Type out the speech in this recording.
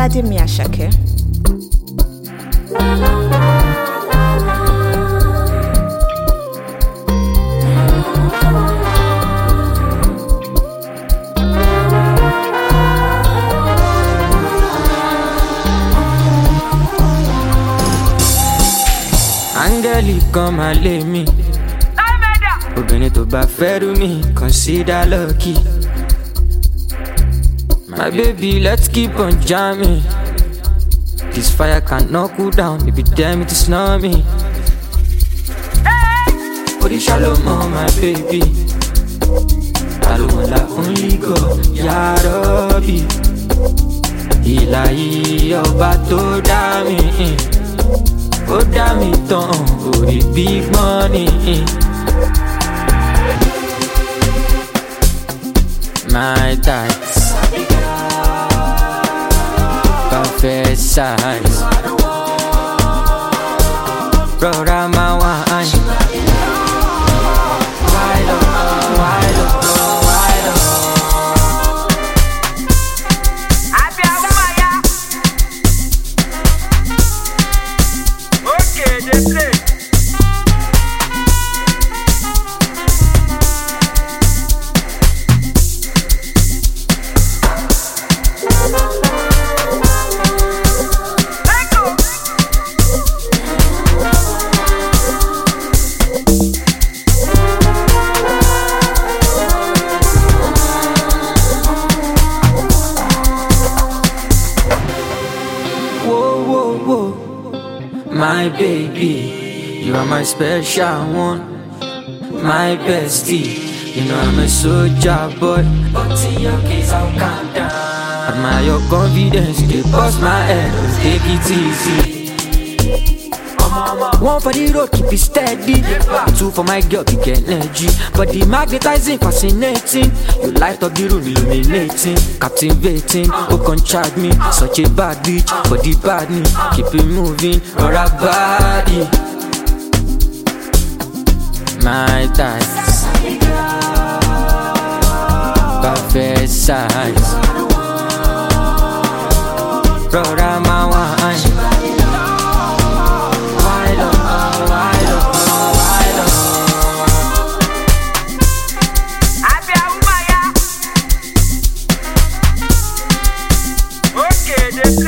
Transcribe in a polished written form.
Oladimi Asake. Angeli come and lay me. Obìnrin tó bá fẹ́ rú mi, consider lucky. My baby, let's keep on jamming. This fire cannot cool down, baby, damn it, it's not me. Body shallow, my baby. Alone, only go, Ya Rabbi. Ilahi, ọba tó dá mi. Ó dá mi tán, orí big money. My tights, perfect size. Rọra máa wine. Wide up, wide up, wide up. Okay, they play. My baby, you are my special one. My bestie, you know I'm a soldier boy. But in your case, I'll calm down. Admire your confidence, they bust my head, take it easy. One for the road, keep it steady. Two for my girl, to get energy. But the magnetizing, fascinating. You light up the room, illuminating. Captivating, who can charge me? Such a bad bitch, but the bad me. Keep it moving, or a body. My thighs, perfect size. Rora my wine. Okay, they